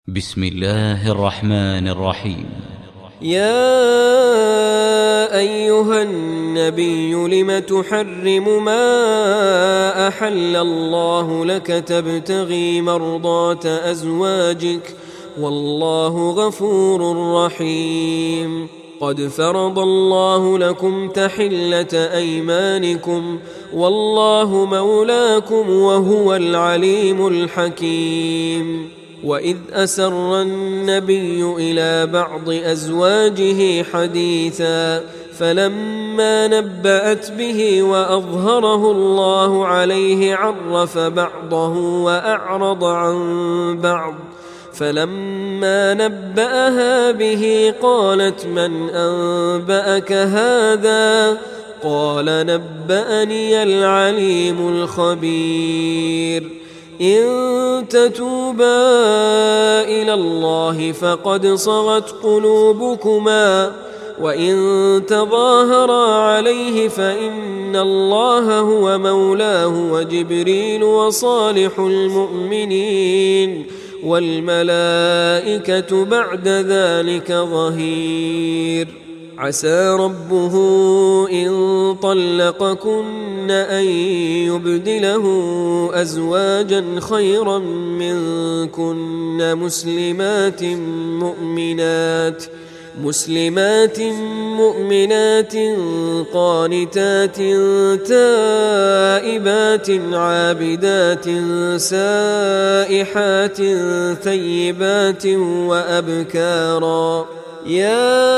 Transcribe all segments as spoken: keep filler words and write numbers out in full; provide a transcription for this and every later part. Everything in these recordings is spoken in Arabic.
بسم الله الرحمن الرحيم. يا أيها النبي لم تحرم ما أحل الله لك تبتغي مرضات أزواجك والله غفور رحيم. قد فرض الله لكم تحلة أيمانكم والله مولاكم وهو العليم الحكيم. وإذ أسر النبي إلى بعض أزواجه حديثا فلما نبأت به وأظهره الله عليه عرف بعضه وأعرض عن بعض فلما نبأها به قالت من أنبأك هذا؟ قال نبأني العليم الخبير. إن تتوبا إلى الله فقد صغت قلوبكما وإن تظاهرا عليه فإن الله هو مولاه وجبريل وصالح المؤمنين والملائكة بعد ذلك ظهير. عسى ربه إن طلقكن أن يبدله أزواجا خيرا منكن مسلمات مؤمنات مسلمات مؤمنات قانتات تائبات عابدات سائحات ثيبات وأبكارا. يا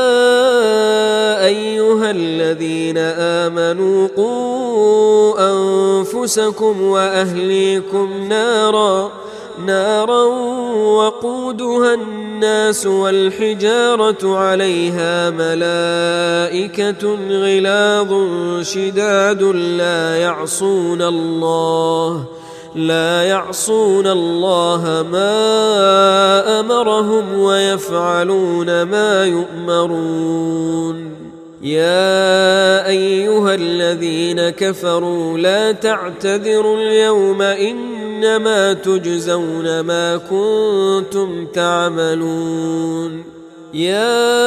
أيها الذين آمنوا قوا أنفسكم وأهليكم نارا نارا وقودها الناس والحجارة عليها ملائكة غلاظ شداد لا يعصون الله لا يعصون الله ما أمرهم ويفعلون ما يؤمرون. يا أيها الذين كفروا لا تعتذروا اليوم إنما تجزون ما كنتم تعملون. يا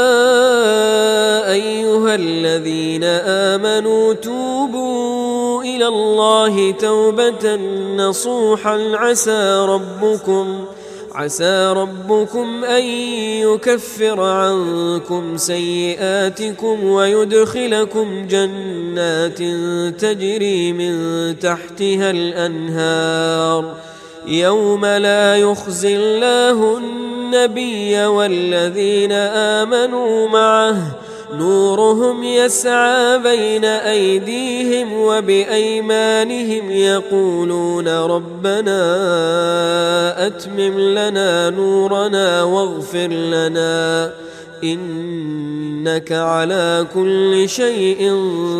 أيها الذين آمنوا توبوا إلى الله توبة نصوحا عسى ربكم عسى ربكم أن يكفر عنكم سيئاتكم ويدخلكم جنات تجري من تحتها الأنهار يوم لا يخزي الله النبي والذين آمنوا معه نورهم يسعى بين أيديهم وبأيمانهم يقولون ربنا أتمم لنا نورنا واغفر لنا إنك على كل شيء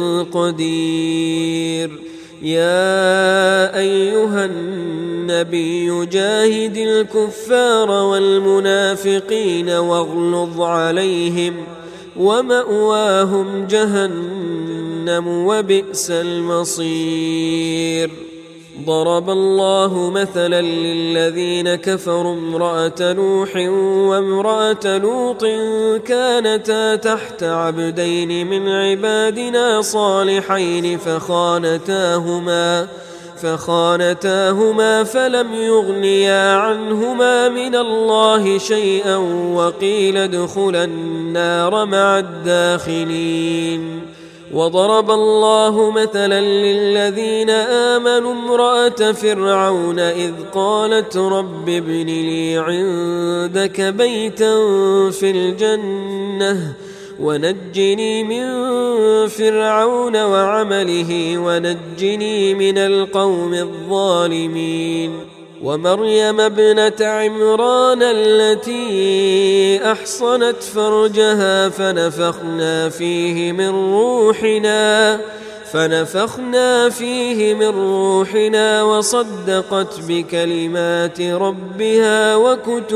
قدير. يا أيها النبي جاهد الكفار والمنافقين واغلظ عليهم ومأواهم جهنم وبئس المصير. ضرب الله مثلا للذين كفروا امرأة نوح وامرأة لوط كانتا تحت عبدين من عبادنا صالحين فخانتاهما فخانتاهما فلم يغنيا عنهما من الله شيئا وقيل ادخلا النار مع الداخلين. وضرب الله مثلا للذين آمنوا امرأة فرعون إذ قالت رب ابن لي عندك بيتا في الجنة ونجني من فرعون وعمله ونجني من القوم الظالمين. ومريم ابنة عمران التي أحصنت فرجها فنفخنا فيه من روحنا فنفخنا فيه من روحنا وصدقت بكلمات ربها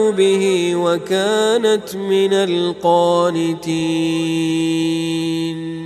وكتبه وكانت من القانتين.